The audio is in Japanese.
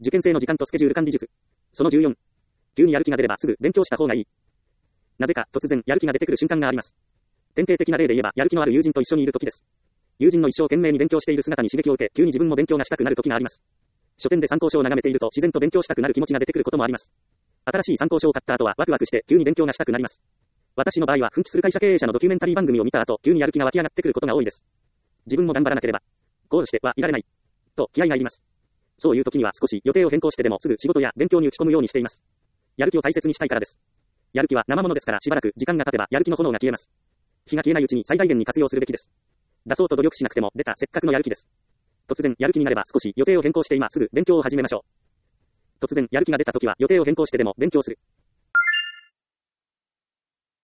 受験生の時間とスケジュール管理術。その14。急にやる気が出ればすぐ勉強した方がいい。なぜか突然やる気が出てくる瞬間があります。典型的な例で言えば、やる気のある友人と一緒にいる時です。友人の一生懸命に勉強している姿に刺激を受け、急に自分も勉強がしたくなる時があります。書店で参考書を眺めていると自然と勉強したくなる気持ちが出てくることもあります。新しい参考書を買った後はワクワクして急に勉強がしたくなります。私の場合は奮起する会社経営者のドキュメンタリー番組を見た後、急にやる気が湧き上がってくることが多いです。自分も頑張らなければ、ゴールしてはいられない。と気合がいります。そういう時には少し予定を変更してでもすぐ仕事や勉強に打ち込むようにしています。やる気を大切にしたいからです。やる気は生物ですからしばらく時間が経てばやる気の炎が消えます。火が消えないうちに最大限に活用するべきです。出そうと努力しなくても出たせっかくのやる気です。突然やる気になれば少し予定を変更して今すぐ勉強を始めましょう。突然やる気が出た時は予定を変更してでも勉強する。